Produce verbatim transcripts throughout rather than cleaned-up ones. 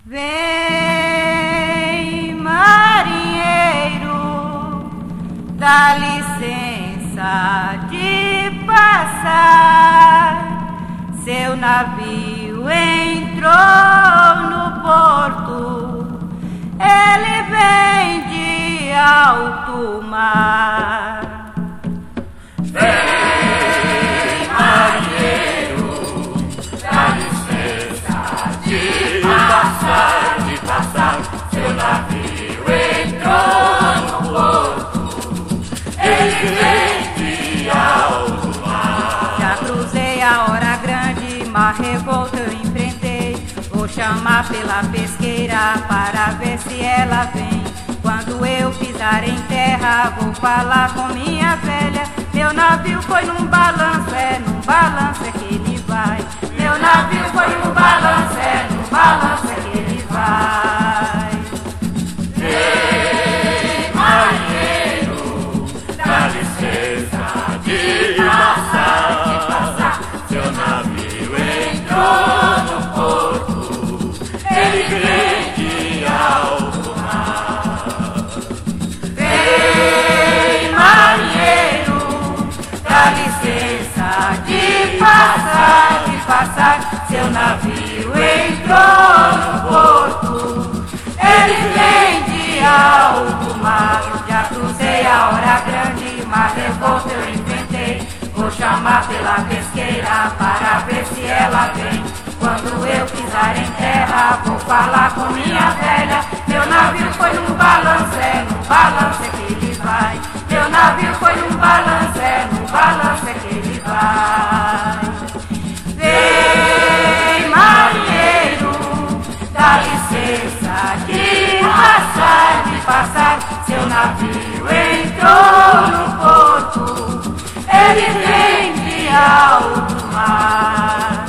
Vem, marinheiro, dá licença de passar. Seu navio entrou no porto, ele vem de alto mar. Vem, marinheiro, dá licença de passar, de passar. Seu navio entrou no porto, ele vem de alto mar. Já cruzei a hora grande, mar revolta eu enfrentei. Vou chamar pela pesqueira para ver se ela vem. Quando eu pisar em terra, vou falar com minha velha. Meu navio foi num balanço, é num balanço é que ele vai. Meu navio foi num balanço, é num balanço é que ele vai. Vem, marinheiro, dá licença de passar, de passar. Seu navio entrou no porto, ele vem de alto mar. Vem, marinheiro, dá licença de passar, de passar. Seu navio entrou no porto, ele vem de alto mar. Já cruzei a hora grande, mar revolta eu enfrentei. Vou chamar pela pesqueira para ver se ela vem. Quando eu pisar em terra, vou falar com minha velha. Meu navio foi num balanço, é num balanço é que ele vai. Meu navio foi num balanço, é num balanço é que ele vai. Vem, marinheiro, dá licença de passar, de passar. Seu navio entrou no porto, ele vem de alto mar.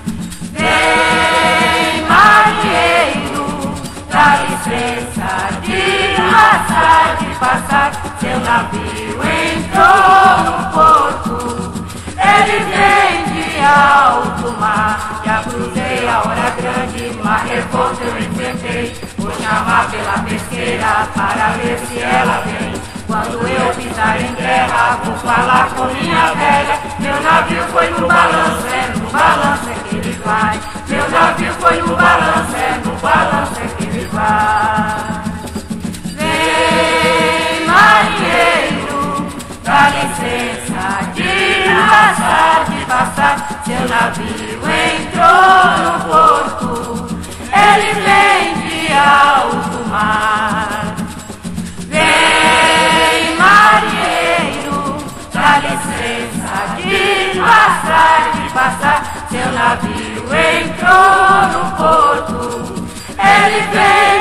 Vem, marinheiro, dá licença de passar, de passar. Seu navio entrou no porto, ele vem de alto mar. Já cruzei a hora grande, mar revolta eu enfrentei. Vou chamar pela pesqueira para ver se ela vem. Quando eu pisar em terra, vou falar com minha velha. Meu navio foi no balanço, é no balanço é que ele vai. Meu navio foi no balanço, é no balanço é que ele vai. Vem, marinheiro, dá licença de passar, de passar. Seu navio entrou no porto, ele vem de alto mar. Vem, marinheiro, dá licença de passar, de passar. Seu navio entrou no porto, ele vem